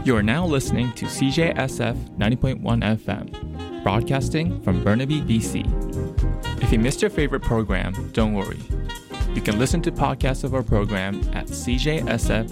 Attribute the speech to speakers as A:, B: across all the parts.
A: You are now listening to CJSF 90.1 FM, broadcasting from Burnaby, BC. If you missed your favorite program, don't worry. You can listen to podcasts of our program at cjsf.ca.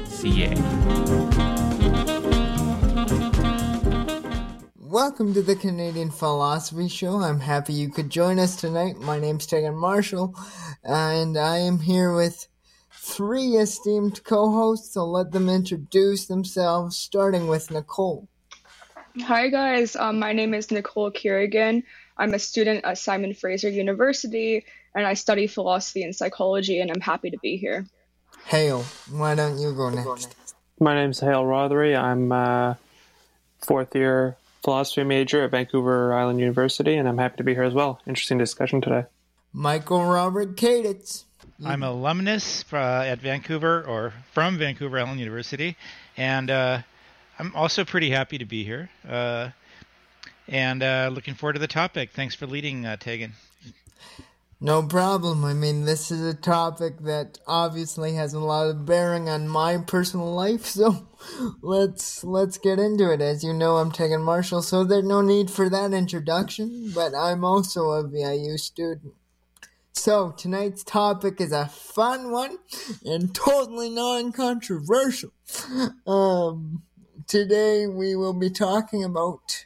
B: Welcome to the Canadian Philosophy Show. I'm happy you could join us tonight. My name's Tegan Marshall, and I am here with three esteemed co-hosts. I'll let them introduce themselves, starting with Nicole.
C: Hi guys, my name is Nicole Kerrigan. I'm a student at Simon Fraser University, and I study philosophy and psychology, and I'm happy to be here.
B: Hale, why don't you go next?
D: My name's Hale Rothery. I'm a fourth year philosophy major at Vancouver Island University, and I'm happy to be here as well. Interesting discussion today.
B: Michael Robert Kaditz.
E: I'm an alumnus at Vancouver, or from Vancouver Island University, and I'm also pretty happy to be here, and looking forward to the topic. Thanks for leading, Tegan.
B: No problem. I mean, this is a topic that obviously has a lot of bearing on my personal life, so let's get into it. As you know, I'm Tegan Marshall, so there's no need for that introduction, but I'm also a VIU student. So, tonight's topic is a fun one and totally non-controversial. Today we will be talking about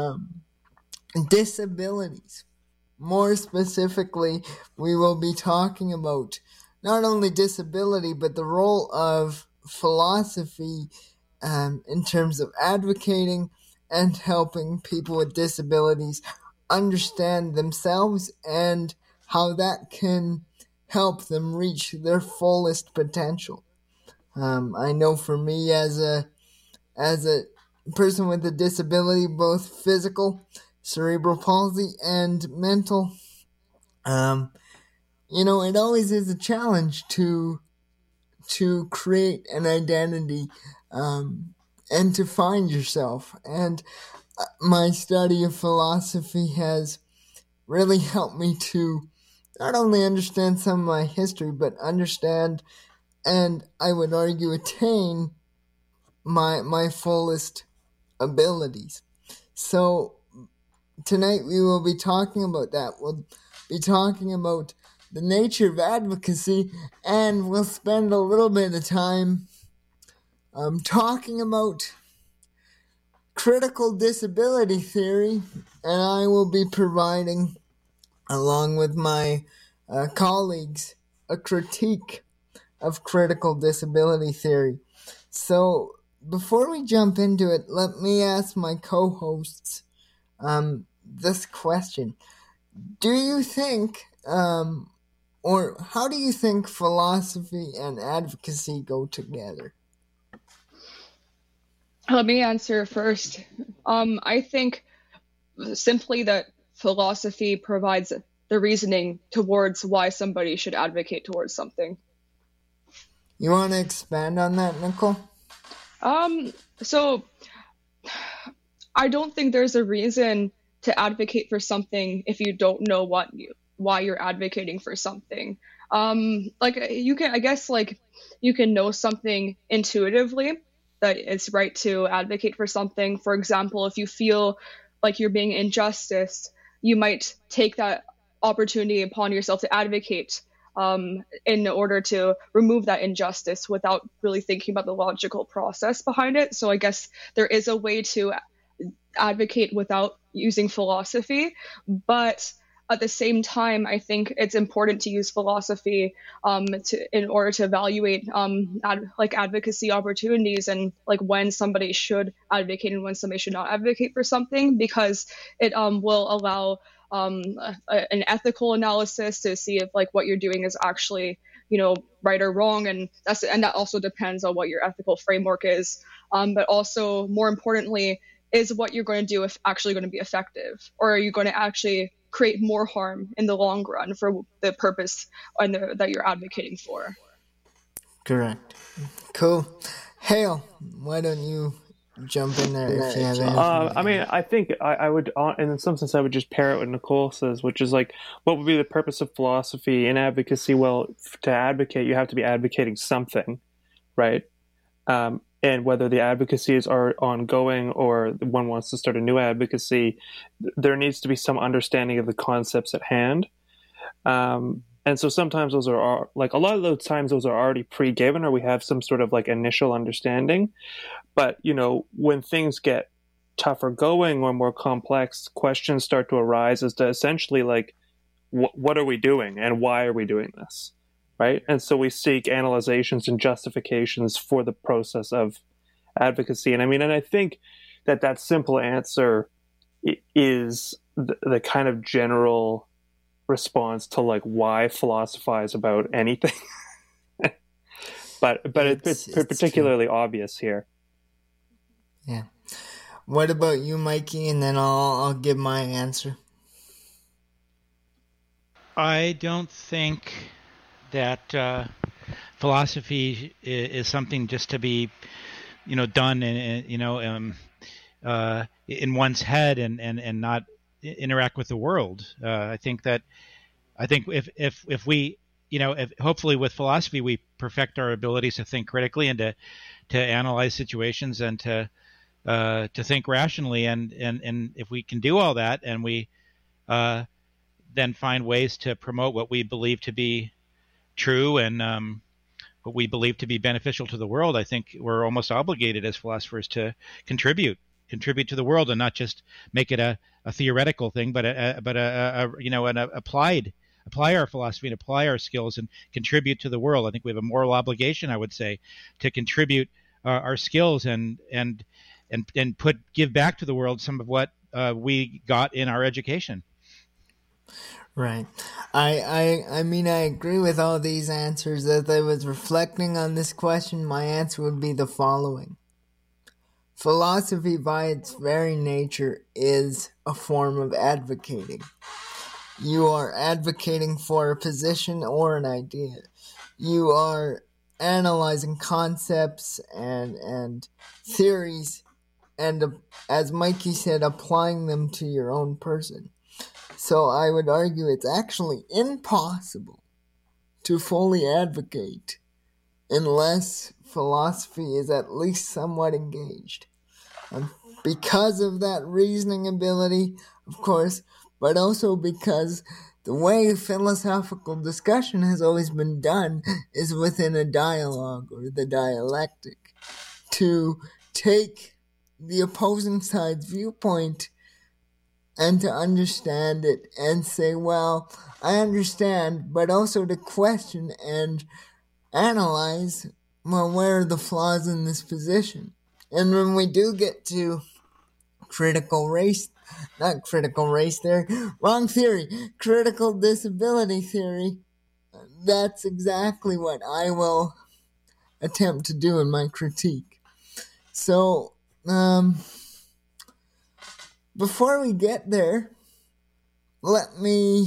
B: disabilities. More specifically, we will be talking about not only disability, but the role of philosophy in terms of advocating and helping people with disabilities understand themselves and how that can help them reach their fullest potential. I know for me as a person with a disability, both physical, cerebral palsy, and mental, it always is a challenge to create an identity and to find yourself. And my study of philosophy has really helped me to not only understand some of my history, but understand, and I would argue attain, my fullest abilities. So tonight we will be talking about that. We'll be talking about the nature of advocacy, and we'll spend a little bit of time talking about critical disability theory, and I will be providing, along with my colleagues, a critique of critical disability theory. So before we jump into it, let me ask my co-hosts this question. Do you think, or how do you think philosophy and advocacy go together?
C: Let me answer first. I think simply that philosophy provides the reasoning towards why somebody should advocate towards something.
B: You want to expand on that, Nicole?
C: So I don't think there's a reason to advocate for something if you don't know why you're advocating for something. You can know something intuitively that it's right to advocate for something. For example, if you feel like you're being injustice, you might take that opportunity upon yourself to advocate in order to remove that injustice without really thinking about the logical process behind it. So I guess there is a way to advocate without using philosophy, but at the same time, I think it's important to use philosophy in order to evaluate advocacy opportunities and when somebody should advocate and when somebody should not advocate for something, because it will allow an ethical analysis to see if what you're doing is actually right or wrong, and that also depends on what your ethical framework is. But also, more importantly, is what you're going to do actually going to be effective, or are you going to actually create more harm in the long run for the purpose that you're advocating for?
B: Correct. Cool. Hale, why don't you jump in there if you have anything?
D: I think I would, in some sense, I would just pair it what Nicole says, which is what would be the purpose of philosophy and advocacy? Well, to advocate, you have to be advocating something, right? and whether the advocacies are ongoing or one wants to start a new advocacy, there needs to be some understanding of the concepts at hand. And so sometimes those are like, a lot of those times those are already pre-given, or we have some sort of like initial understanding. But, you know, when things get tougher going or more complex, questions start to arise as to essentially like, what are we doing and why are we doing this? Right. And so we seek analyzations and justifications for the process of advocacy. And I think that simple answer is the kind of general response to like why philosophize about anything. but it's particularly true. Obvious here.
B: Yeah. What about you, Mikey? And then I'll give my answer.
E: I don't think that philosophy is something just to be, done in one's head and not interact with the world. I think if we, if hopefully with philosophy we perfect our abilities to think critically and to analyze situations and to think rationally, and if we can do all that and we then find ways to promote what we believe to be true and what we believe to be beneficial to the world, I think we're almost obligated as philosophers to contribute to the world and not just make it a theoretical thing, but apply our philosophy and apply our skills and contribute to the world. I think we have a moral obligation, I would say, to contribute our skills and give back to the world some of what we got in our education.
B: Right. I agree with all these answers. As I was reflecting on this question, my answer would be the following. Philosophy, by its very nature, is a form of advocating. You are advocating for a position or an idea. You are analyzing concepts and theories and, as Mikey said, applying them to your own person. So I would argue it's actually impossible to fully advocate unless philosophy is at least somewhat engaged. And because of that reasoning ability, of course, but also because the way philosophical discussion has always been done is within a dialogue or the dialectic, to take the opposing side's viewpoint and to understand it and say, well, I understand, but also to question and analyze, well, where are the flaws in this position? And when we do get to critical disability theory, that's exactly what I will attempt to do in my critique. So, before we get there, let me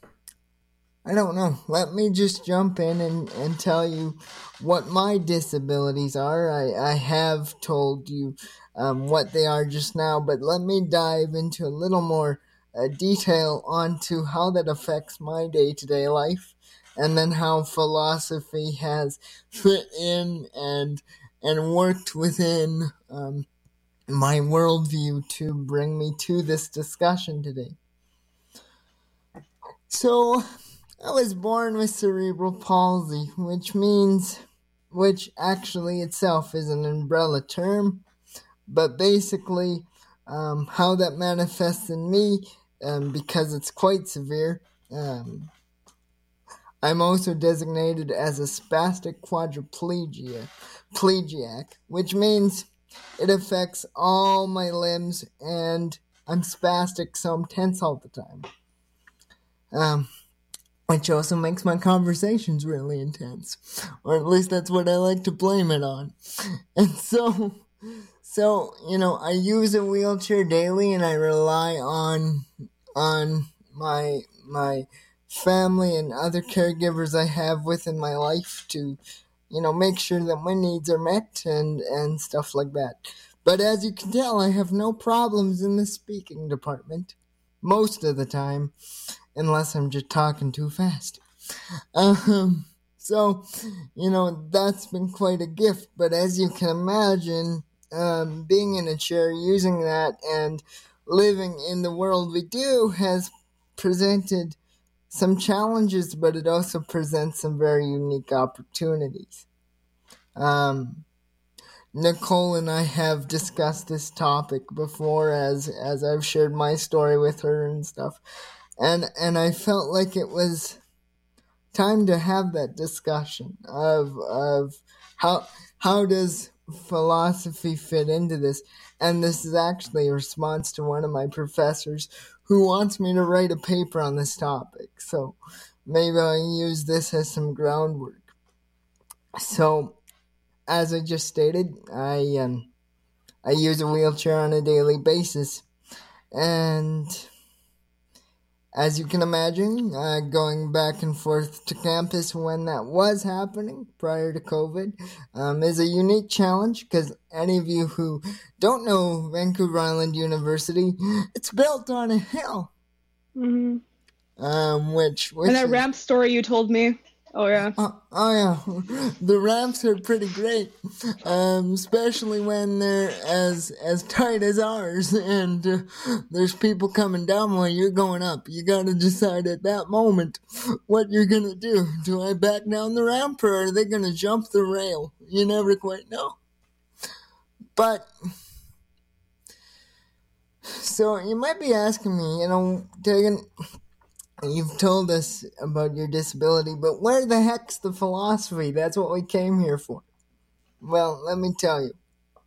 B: just jump in and tell you what my disabilities are. I have told you what they are just now, but let me dive into a little more detail onto how that affects my day-to-day life, and then how philosophy has fit in and worked within my worldview to bring me to this discussion today. So, I was born with cerebral palsy, which actually itself is an umbrella term, but basically how that manifests in me, because it's quite severe, I'm also designated as a spastic quadriplegic, which means it affects all my limbs, and I'm spastic, so I'm tense all the time. Which also makes my conversations really intense. Or at least that's what I like to blame it on. And so, I use a wheelchair daily, and I rely on my family and other caregivers I have within my life to make sure that my needs are met and stuff like that. But as you can tell, I have no problems in the speaking department most of the time, unless I'm just talking too fast. So, that's been quite a gift. But as you can imagine, being in a chair, using that, and living in the world we do has presented some challenges, but it also presents some very unique opportunities. Nicole and I have discussed this topic before as I've shared my story with her and stuff. And I felt like it was time to have that discussion of how does philosophy fit into this. And this is actually a response to one of my professors who wants me to write a paper on this topic. So maybe I'll use this as some groundwork. So, as I just stated, I use a wheelchair on a daily basis, and as you can imagine, going back and forth to campus when that was happening prior to COVID is a unique challenge, because any of you who don't know Vancouver Island University, it's built on a hill.
C: Mm-hmm.
B: Which
C: and that ramp story you told me. Oh yeah.
B: The ramps are pretty great, especially when they're as tight as ours, and there's people coming down while you're going up. You gotta decide at that moment what you're gonna do. Do I back down the ramp, or are they gonna jump the rail? You never quite know. But so you might be asking me, Tegan, you've told us about your disability, but where the heck's the philosophy? That's what we came here for. Well, let me tell you.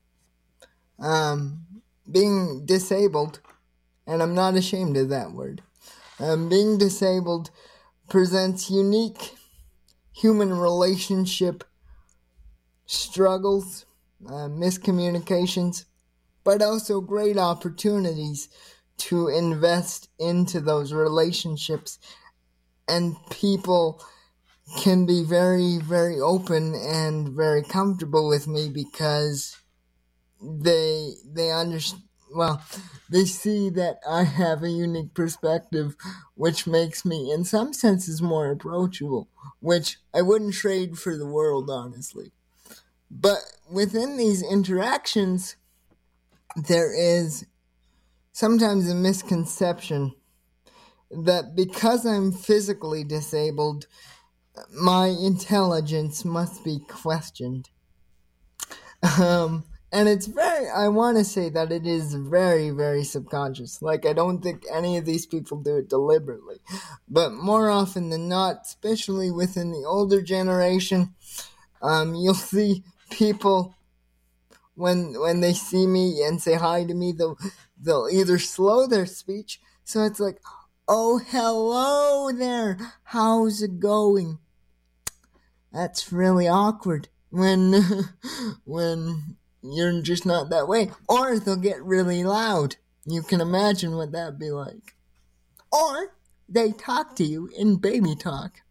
B: Being disabled, and I'm not ashamed of that word, being disabled presents unique human relationship struggles, miscommunications, but also great opportunities to invest into those relationships. And people can be very, very open and very comfortable with me because they understand. Well, they see that I have a unique perspective, which makes me, in some senses, more approachable, which I wouldn't trade for the world, honestly. But within these interactions, there is sometimes a misconception that because I'm physically disabled, my intelligence must be questioned. And I want to say that it is very, very subconscious. Like, I don't think any of these people do it deliberately. But more often than not, especially within the older generation, you'll see people, when they see me and say hi to me, they'll either slow their speech, so it's like, oh, hello there, how's it going? That's really awkward when you're just not that way. Or they'll get really loud. You can imagine what that'd be like. Or they talk to you in baby talk.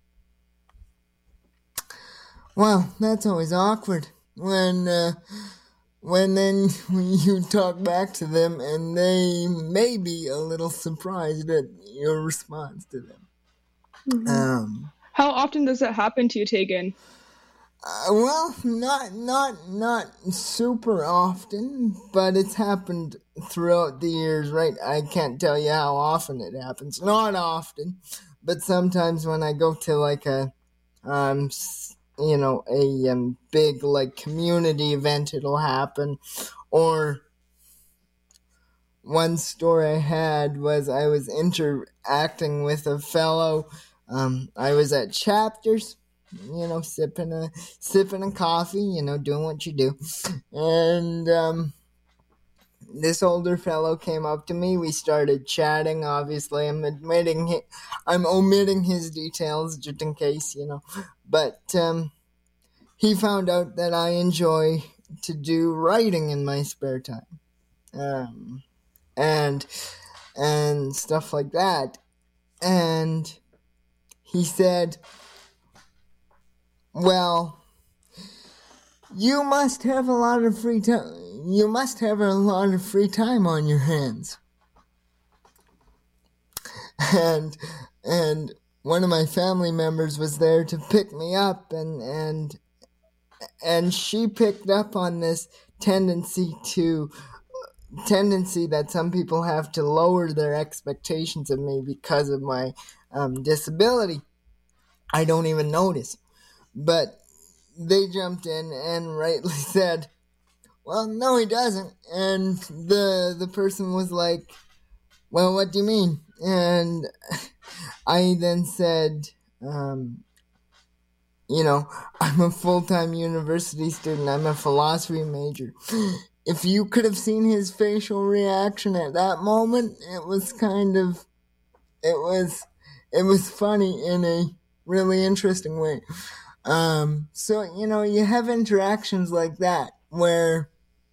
B: Well, that's always awkward when then you talk back to them and they may be a little surprised at your response to them.
C: Mm-hmm. How often does that happen to you, Tegan?
B: Well, not super often, but it's happened throughout the years, right? I can't tell you how often it happens. Not often, but sometimes when I go to like a big like community event, it'll happen. Or one story I had was I was interacting with a fellow. I was at Chapters, sipping a coffee, doing what you do. And this older fellow came up to me. We started chatting. Obviously, I'm omitting his details just in case, But he found out that I enjoy to do writing in my spare time, and stuff like that. And he said, well, you must have a lot of free time. You must have a lot of free time on your hands. And one of my family members was there to pick me up, and she picked up on this tendency that some people have to lower their expectations of me because of my disability. I don't even notice. But they jumped in and rightly said, well, no, he doesn't. And the person was like, well, what do you mean? And I then said, I'm a full-time university student. I'm a philosophy major. If you could have seen his facial reaction at that moment, it was funny in a really interesting way. So, you have interactions like that where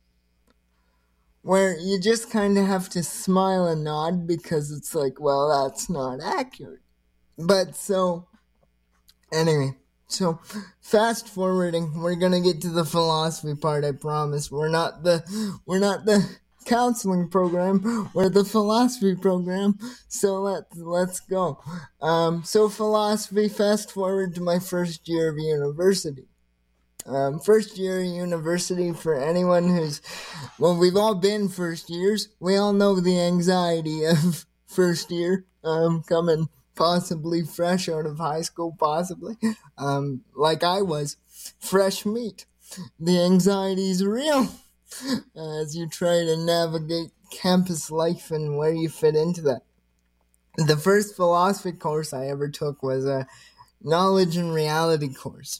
B: you just kind of have to smile and nod because it's like, well, that's not accurate. But so, anyway, so fast forwarding, we're gonna get to the philosophy part, I promise. We're not the counseling program, we're the philosophy program, so let's go. So philosophy, fast forward to my first year of university. First year of university, for anyone we've all been first years. We all know the anxiety of first year, coming possibly fresh out of high school, possibly, like I was, fresh meat. The anxiety is real as you try to navigate campus life and where you fit into that. The first philosophy course I ever took was a knowledge and reality course.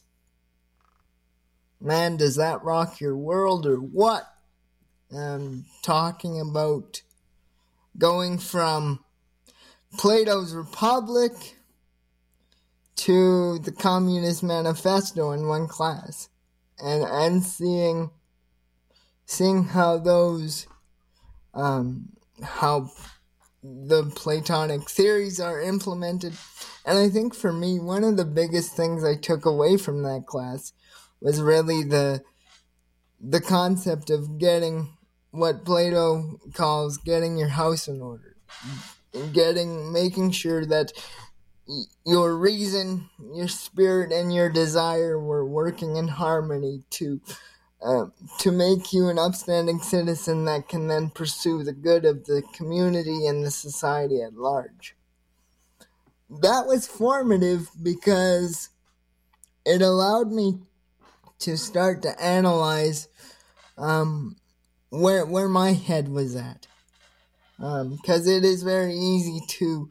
B: Man, does that rock your world or what? Talking about going from Plato's Republic to the Communist Manifesto in one class, and seeing how those how the Platonic theories are implemented. And I think for me, one of the biggest things I took away from that class was really the concept of getting what Plato calls getting your house in order. Making sure that your reason, your spirit, and your desire were working in harmony to make you an upstanding citizen that can then pursue the good of the community and the society at large. That was formative because it allowed me to start to analyze where my head was at. Because it is very easy to,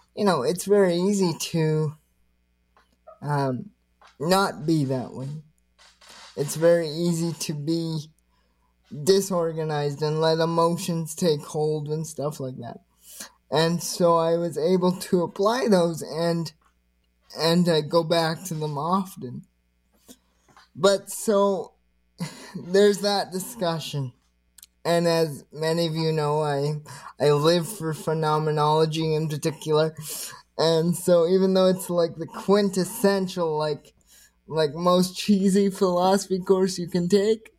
B: not be that way. It's very easy to be disorganized and let emotions take hold and stuff like that. And so I was able to apply those and go back to them often. But so there's that discussion. And as many of you know, I live for phenomenology in particular. And so even though it's like the quintessential, like most cheesy philosophy course you can take,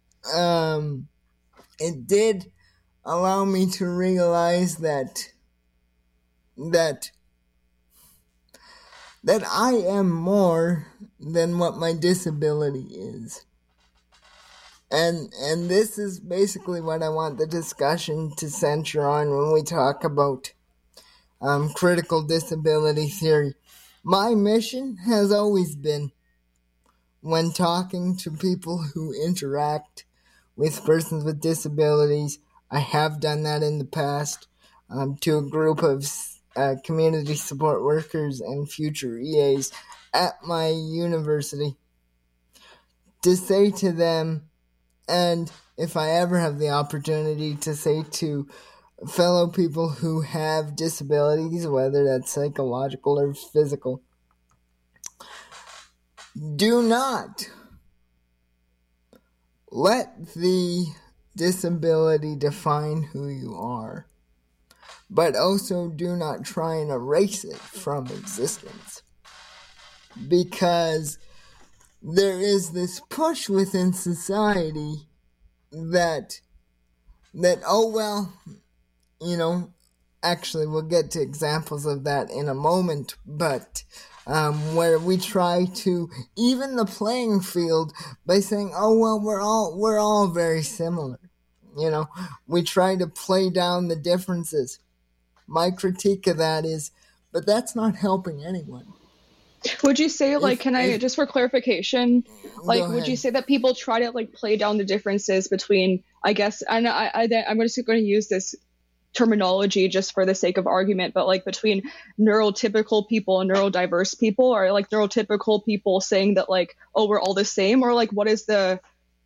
B: it did allow me to realize that I am more than what my disability is. And this is basically what I want the discussion to center on when we talk about critical disability theory. My mission has always been, when talking to people who interact with persons with disabilities, I have done that in the past, to a group of community support workers and future EAs at my university, to say to them, and if I ever have the opportunity to say to fellow people who have disabilities, whether that's psychological or physical, do not let the disability define who you are, but also do not try and erase it from existence. Because there is this push within society that oh well, actually, we'll get to examples of that in a moment, but where we try to even the playing field by saying, oh, well, we're all very similar. You know, we try to play down the differences. My critique of that is, but that's not helping anyone.
C: Would you say, like, just for clarification, like, would you say that people try to, like, play down the differences between, I guess, and I'm just going to use this terminology just for the sake of argument, but, like, between neurotypical people and neurodiverse people, or, like, neurotypical people saying that, like, oh, we're all the same, or, like, what is the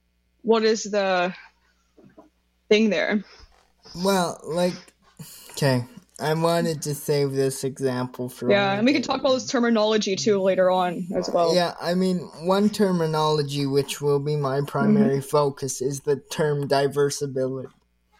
C: thing there?
B: Well, like, okay, I wanted to save this example for
C: and we can talk about this terminology too later on as well.
B: Yeah, I mean, one terminology which will be my primary focus is the term diversibility.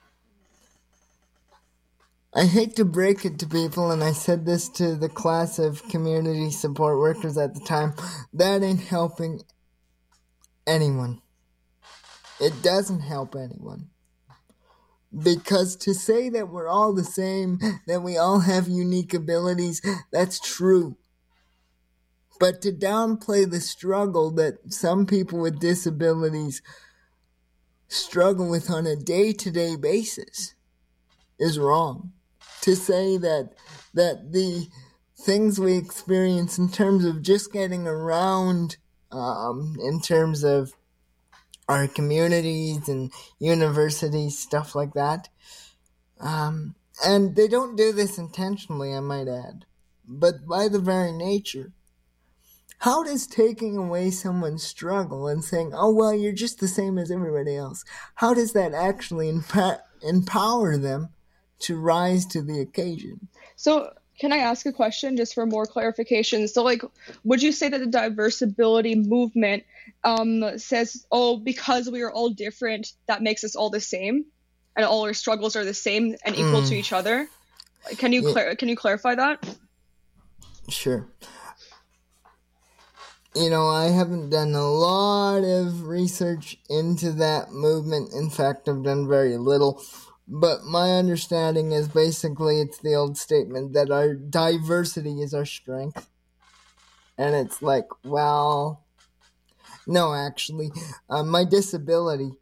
B: I hate to break it to people, and I said this to the class of community support workers at the time, that ain't helping anyone. It doesn't help anyone. Because to say that we're all the same, that we all have unique abilities, that's true. But to downplay the struggle that some people with disabilities struggle with on a day-to-day basis is wrong. To say that the things we experience in terms of just getting around, in terms of our communities and universities, stuff like that. And they don't do this intentionally, I might add. But by the very nature, how does taking away someone's struggle and saying, oh, well, you're just the same as everybody else, how does that actually empower them to rise to the occasion?
C: So can I ask a question just for more clarification? So, like, would you say that the diversibility movement says, oh, because we are all different, that makes us all the same, and all our struggles are the same and equal to each other? Can you clarify that?
B: Sure. You know, I haven't done a lot of research into that movement. In fact, I've done very little. But my understanding is basically it's the old statement that our diversity is our strength. And it's like, well, no, actually, my disability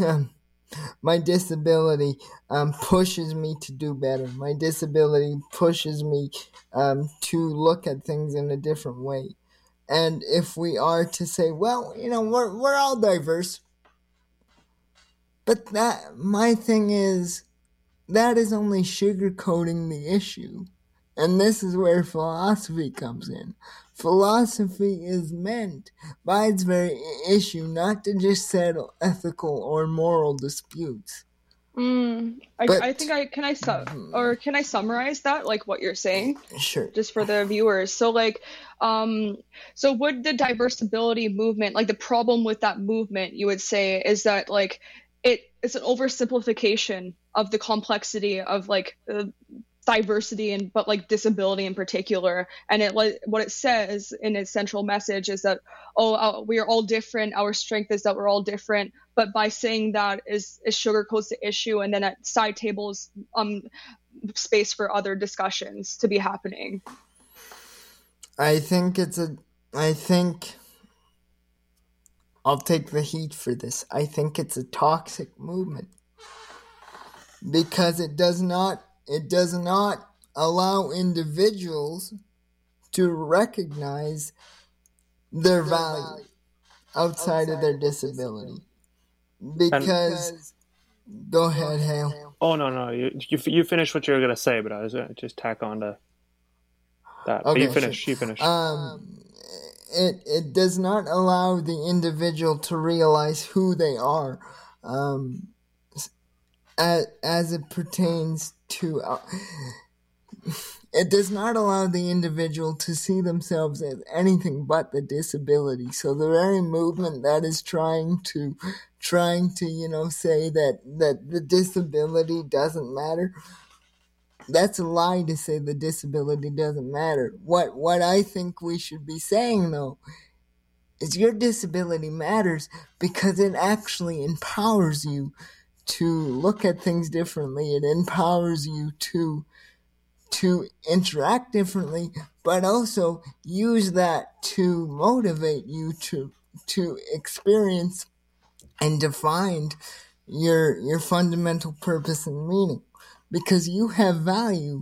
B: pushes me to do better. My disability pushes me to look at things in a different way. And if we are to say, well, you know, we're all diverse. But my thing is, that is only sugarcoating the issue. And this is where philosophy comes in. Philosophy is meant, by its very issue, not to just settle ethical or moral disputes.
C: Can I summarize that, like what you're saying?
B: Sure.
C: Just for the viewers. So, like, so would the diversibility movement, like the problem with that movement, you would say, is that, like, it's an oversimplification of the complexity of, like, diversity but like disability in particular, and what it says in its central message is that we are all different, our strength is that we're all different, but by saying that is sugarcoats the issue, and then at side tables space for other discussions to be happening.
B: I think I'll take the heat for this. I think it's a toxic movement because it does not allow individuals to recognize their value outside of their disability. Because, go ahead, Hale.
D: Oh, no. You finish what you were going to say, but I was going to just tack on to that.
B: Okay,
D: you finish.
B: It does not allow the individual to realize who they are, as it pertains to... it does not allow the individual to see themselves as anything but the disability. So the very movement that is trying to say that the disability doesn't matter, that's a lie to say the disability doesn't matter. What I think we should be saying, though, is your disability matters because it actually empowers you to look at things differently. It empowers you to to interact differently, but also use that to motivate you to experience and define your fundamental purpose and meaning, because you have value.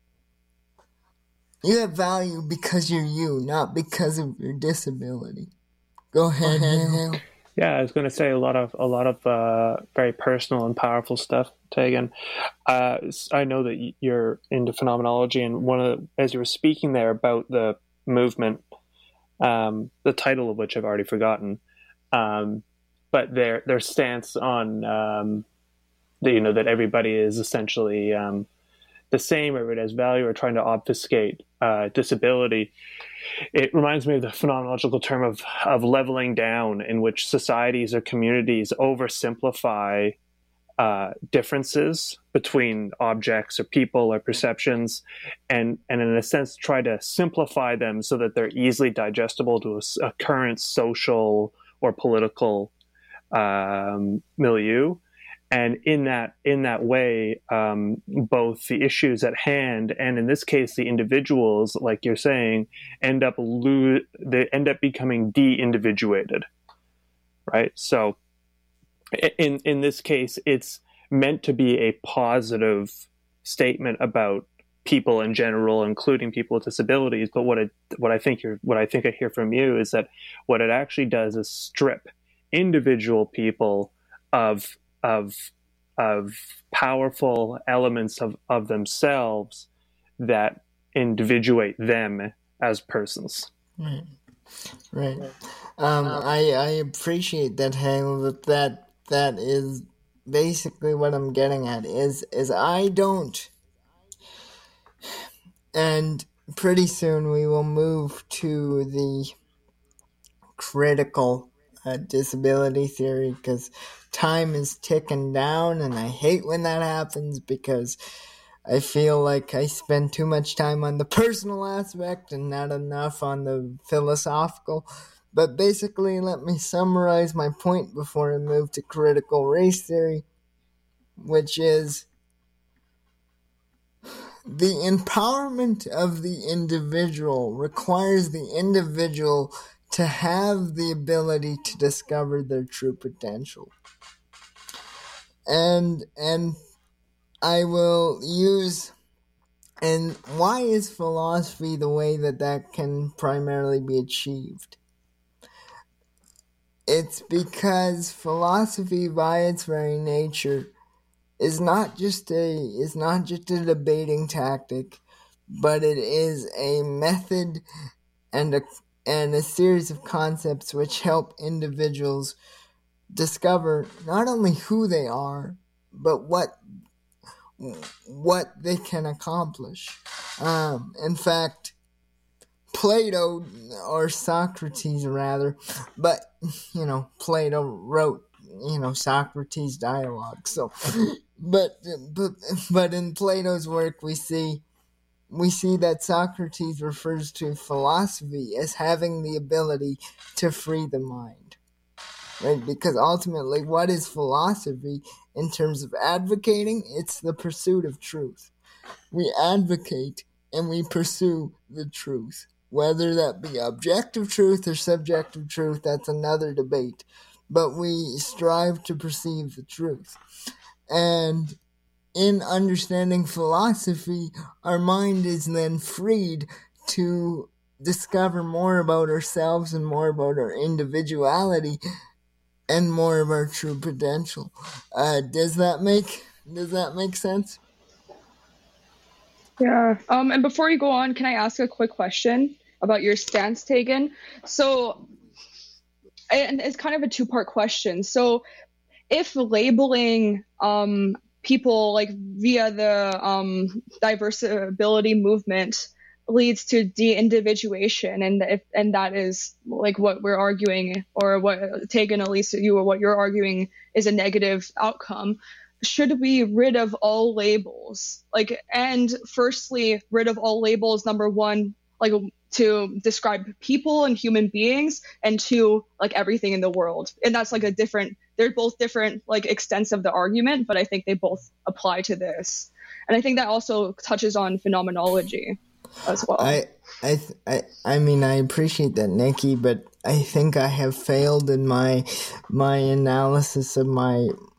B: You have value because you're you, not because of your disability. Go ahead, Hale.
D: Yeah, I was going to say a lot of very personal and powerful stuff, Tegan. I know that you're into phenomenology, and as you were speaking there about the movement, the title of which I've already forgotten, but their stance on that everybody is essentially the same, everybody has value, or trying to obfuscate disability. It reminds me of the phenomenological term of leveling down, in which societies or communities oversimplify differences between objects or people or perceptions, and in a sense try to simplify them so that they're easily digestible to a current social or political milieu. And in that way, both the issues at hand and, in this case, the individuals, like you're saying, end up becoming de-individuated, right? So, in this case, it's meant to be a positive statement about people in general, including people with disabilities. But what I think I hear from you is that what it actually does is strip individual people of powerful elements of themselves that individuate them as persons.
B: Right. I appreciate that, Hale. That is basically what I'm getting at. Is I don't, and pretty soon we will move to the critical disability theory, because time is ticking down, and I hate when that happens, because I feel like I spend too much time on the personal aspect and not enough on the philosophical. But basically, let me summarize my point before I move to critical race theory, which is the empowerment of the individual requires the individual to have the ability to discover their true potential. And I will use, and why is philosophy the way that can primarily be achieved? It's because philosophy, by its very nature, is not just a debating tactic, but it is a method and a series of concepts which help individuals discover not only who they are, but what they can accomplish. In fact, Plato, or Socrates rather, but Plato wrote Socrates' dialogue. So, but in Plato's work we see that Socrates refers to philosophy as having the ability to free the mind, right? Because ultimately, what is philosophy in terms of advocating? It's the pursuit of truth. We advocate and we pursue the truth. Whether that be objective truth or subjective truth, that's another debate. But we strive to perceive the truth. And in understanding philosophy, our mind is then freed to discover more about ourselves and more about our individuality and more of our true potential. Does that make sense?
C: Yeah. And before you go on, can I ask a quick question about your stance, Tegan? So, and it's kind of a two-part question. So, if labeling people like via the diversibility movement leads to de-individuation, and that is like what we're arguing, or what Tegan, at least you, or what you're arguing is a negative outcome, should we rid of all labels? And firstly, rid of all labels, number one, to describe people and human beings, and two, everything in the world. And that's they're both different extents of the argument, but I think they both apply to this. And I think that also touches on phenomenology as well.
B: I mean, I appreciate that, Nikki, but I think I have failed in my analysis of my